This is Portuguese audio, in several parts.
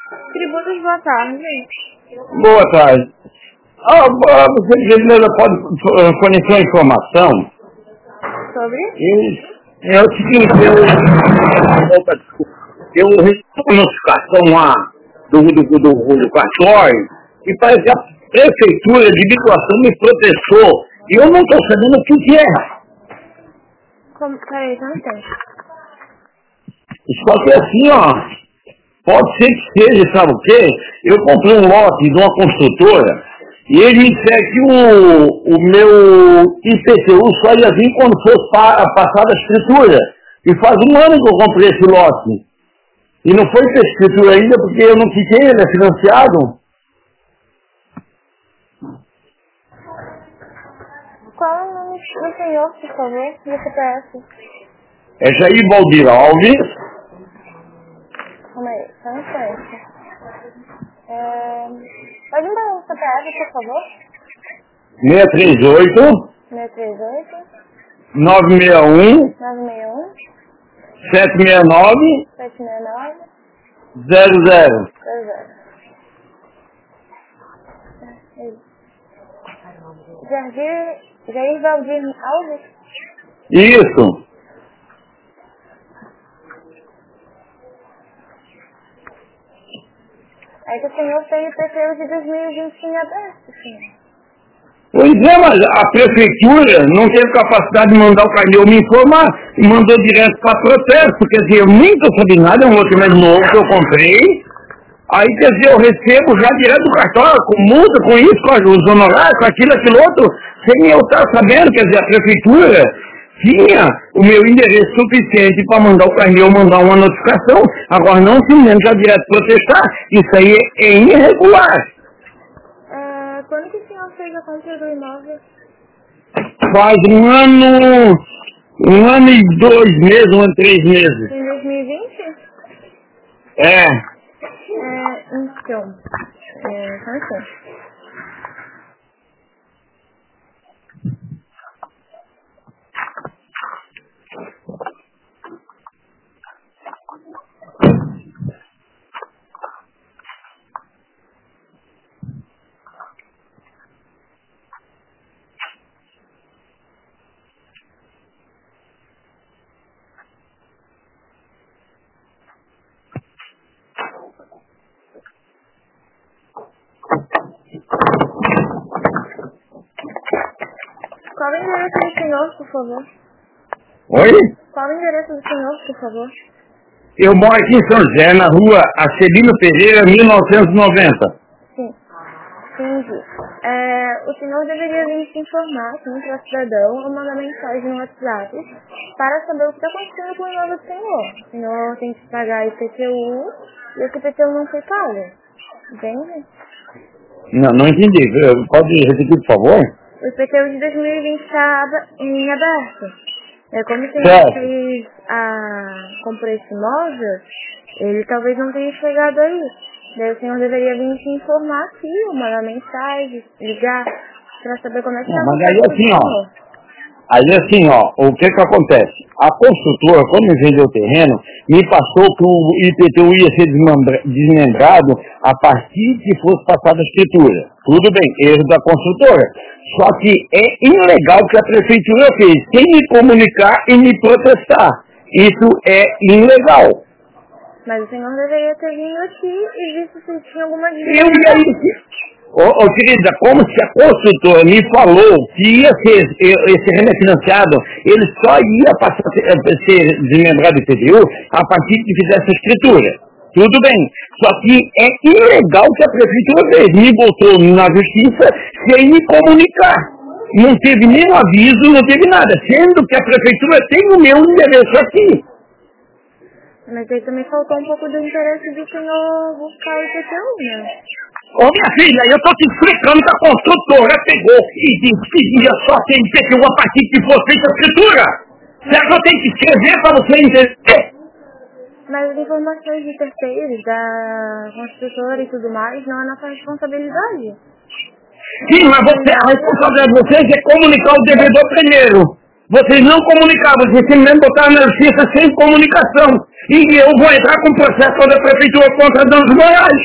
Tributos, boa tarde. Boa tarde. Você, gentileza, pode fornecer uma informação? Sobre? É o seguinte, eu recebi uma notificação lá do cartório e parece que a prefeitura de Biguaçu me protestou e eu não estou sabendo o que é. Peraí, só um instante. Só que assim, ó, pode ser que seja, sabe o quê? Eu comprei um lote de uma construtora e ele me disseram que o meu IPTU só ia vir quando fosse passada a escritura. E faz um ano que eu comprei esse lote. E não foi ter escritura ainda porque eu não fiquei, ele é financiado. Qual é o nome do senhor, por favor? Do CPF? É Jair Valdir Alves. Calma aí, só um instante. Pode me dar o CPF, por favor? 638 638 961 961 769 769 00. 00. Jair Valdir Alves? Isso. Aí que o senhor tem o IPTU de 2020 em aberto, senhor. Pois é, mas a prefeitura não teve capacidade de mandar o carnê me informar e mandou direto para protesto, quer dizer, eu nem estou sabendo nada, é um documento novo que eu comprei, aí quer dizer, eu recebo já direto do cartório, com multa, com isso, com os honorários, com aquilo outro, sem eu estar sabendo, quer dizer, a prefeitura tinha o meu endereço suficiente para mandar o carnê ou mandar uma notificação, agora não simplesmente já direto protestar, isso aí é irregular. Quando que o senhor fez a compra do imóvel? Faz um ano e 2 meses, 1 ano e 3 meses. Em 2020? É. Então. Só um instante. Qual o endereço do senhor, por favor? Oi? Qual o endereço do senhor, por favor? Eu moro aqui em São José, na rua Acelino Pereira, 1990. Sim. Entendi. O senhor deveria vir se informar, sim, para o cidadão, ou mandar mensagem no WhatsApp para saber o que está acontecendo com o imóvel do senhor. O senhor tem que pagar IPTU e esse IPTU não foi pago. Entende? Não entendi. Pode repetir, por favor? O IPTU de 2020 está em aberto. Como o senhor fez comprou esse imóvel, ele talvez não tenha chegado aí. Daí o senhor deveria vir se informar aqui, ou mandar mensagem, ligar, para saber como é que está. Mas aí assim, o que acontece? A construtora, quando me vendeu o terreno, me passou que o IPTU ia ser desmembrado a partir que fosse passada a escritura. Tudo bem, erro da construtora. Só que é ilegal o que a prefeitura fez, sem me comunicar e me protestar. Isso é ilegal. Mas o senhor deveria ter vindo aqui e visto se tinha alguma dívida. Querida, como se a construtora me falou que ia ser, esse terreno é financiado, ele só ia passar a ser desmembrado do IPTU a partir que fizesse a escritura. Tudo bem, só que é ilegal que a prefeitura fez. Me botou na justiça sem me comunicar. Não teve nenhum aviso, não teve nada, sendo que a prefeitura tem o meu endereço aqui. Mas aí também faltou um pouco do interesse do senhor buscar o IPTU, né? Ô minha filha, eu tô te explicando que a construtora pegou e disse que ia só ter IPTU a partir que for feita a escritura. Será que eu tenho que escrever para você entender? Mas as informações de terceiros, da construtora e tudo mais, não é nossa responsabilidade. Sim, mas a responsabilidade de vocês é comunicar o devedor primeiro. Vocês não comunicavam, vocês simplesmente botaram na justiça sem comunicação. E eu vou entrar com processo da prefeitura contra danos morais.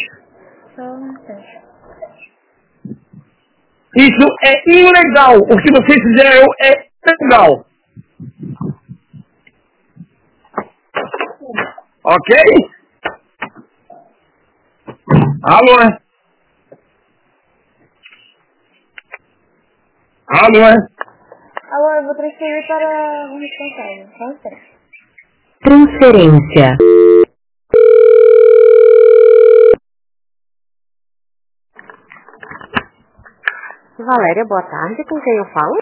Isso é ilegal. O que vocês fizeram é ilegal. Ok? Alô? Alô? Alô, eu vou transferir para o responsável. Transferência. Valéria, boa tarde. Com quem eu falo?